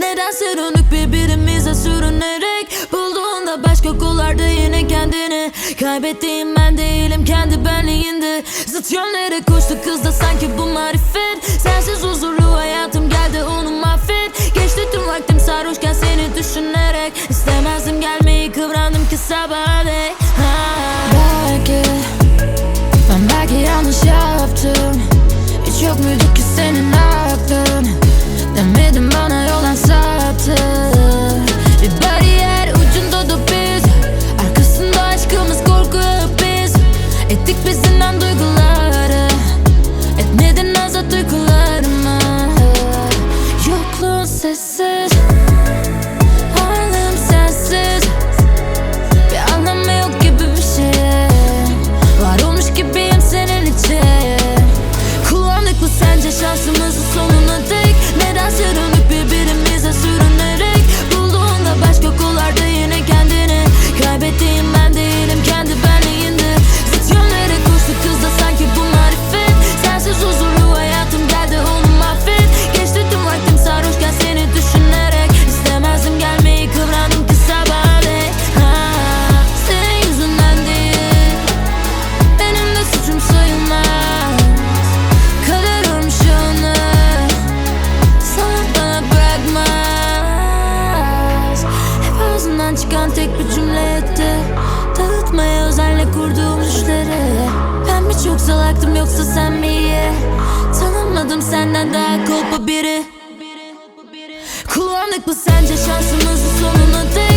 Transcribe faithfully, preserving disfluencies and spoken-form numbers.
Nedense dönük birbirimize sürünerek, bulduğunda başka kollarda yine kendini. Kaybettiğim ben değilim, kendi benliğinde. Zıt yönlere koştu kız da sanki bu marifet. Sensiz huzurlu hayatım geldi, onu mahvet. Geçti tüm vaktim sarhoşken seni düşünerek. İstemezdim gelmeyi, kıvrandım ki sabaha dek. Belki ben belki yanlış yaptım. Hiç yok muydu ki senin aklın? Demedim bana yoldan saptı. Bir bariyer ucunda da biz, arkasında aşkımız korku biz. Ettik bizinden duyguları, etmedin azat uykularıma. Yokluğun sessiz, varlığım sensiz. Bir anlamı yok gibi bir şey, var olmuş gibiyim senin için. Kullandık mı sence şansımızı sonuna dek? Nedense dönüp birbirimize sürünerek, bulduğunda başka kollarda yine kendini. Kaybettiğim ben değilim, kendi benliğinde. Zıt yönlere koştu kız da sanki bu marifet. Sensiz huzurlu hayatım geldi, onu mahvet. Geçti tüm vaktim sarhoşken seni düşünerek. İstemezdim gelmeyi, kıvrandım ki sabaha dek. Ha, senin yüzünden değil, benim de suçum sayılmaz. Kader olmuş onu, sana bana bırakmaz. Hep ağzından çıkan tek bir cümleydi, dağıtmaya özenle kurduğum düşleri. Ben mi çok salaktım yoksa sen mi iyi? Tanımadım senden daha kolpa biri. Kullandık mı sence şansımızı sonuna dek?